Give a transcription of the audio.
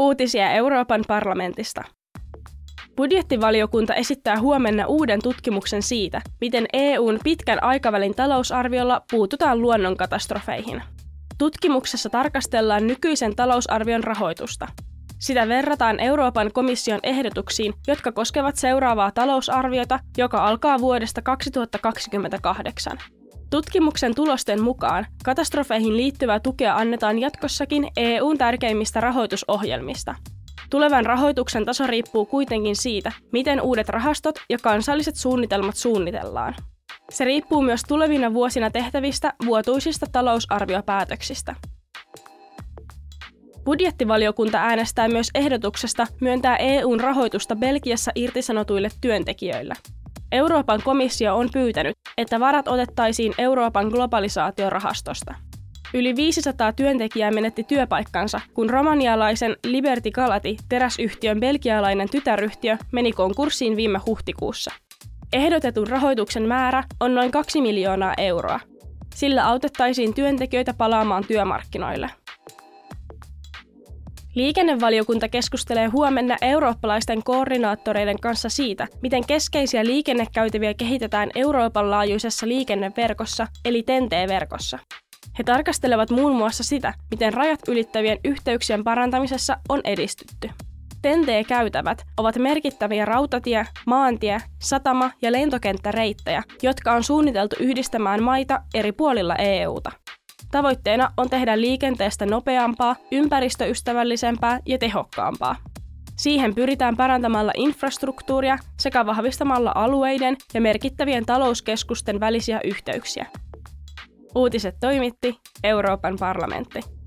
Uutisia Euroopan parlamentista. Budjettivaliokunta esittää huomenna uuden tutkimuksen siitä, miten EU:n pitkän aikavälin talousarviolla puututaan luonnonkatastrofeihin. Tutkimuksessa tarkastellaan nykyisen talousarvion rahoitusta. Sitä verrataan Euroopan komission ehdotuksiin, jotka koskevat seuraavaa talousarviota, joka alkaa vuodesta 2028. Tutkimuksen tulosten mukaan katastrofeihin liittyvää tukea annetaan jatkossakin EU:n tärkeimmistä rahoitusohjelmista. Tulevan rahoituksen taso riippuu kuitenkin siitä, miten uudet rahastot ja kansalliset suunnitelmat suunnitellaan. Se riippuu myös tulevina vuosina tehtävistä vuotuisista talousarviopäätöksistä. Budjettivaliokunta äänestää myös ehdotuksesta myöntää EU:n rahoitusta Belgiassa irtisanotuille työntekijöille. Euroopan komissio on pyytänyt, että varat otettaisiin Euroopan globalisaatiorahastosta. Yli 500 työntekijää menetti työpaikkansa, kun romanialaisen Liberty Galati teräsyhtiön belgialainen tytäryhtiö meni konkurssiin viime huhtikuussa. Ehdotetun rahoituksen määrä on noin 2 miljoonaa euroa. Sillä autettaisiin työntekijöitä palaamaan työmarkkinoille. Liikennevaliokunta keskustelee huomenna eurooppalaisten koordinaattoreiden kanssa siitä, miten keskeisiä liikennekäytäviä kehitetään Euroopan laajuisessa liikenneverkossa, eli TEN-T-verkossa. He tarkastelevat muun muassa sitä, miten rajat ylittävien yhteyksien parantamisessa on edistytty. TEN-T-käytävät ovat merkittäviä rautatie-, maantie-, satama- ja lentokenttäreittejä, jotka on suunniteltu yhdistämään maita eri puolilla EU:ta. Tavoitteena on tehdä liikenteestä nopeampaa, ympäristöystävällisempää ja tehokkaampaa. Siihen pyritään parantamalla infrastruktuuria sekä vahvistamalla alueiden ja merkittävien talouskeskusten välisiä yhteyksiä. Uutiset toimitti Euroopan parlamentti.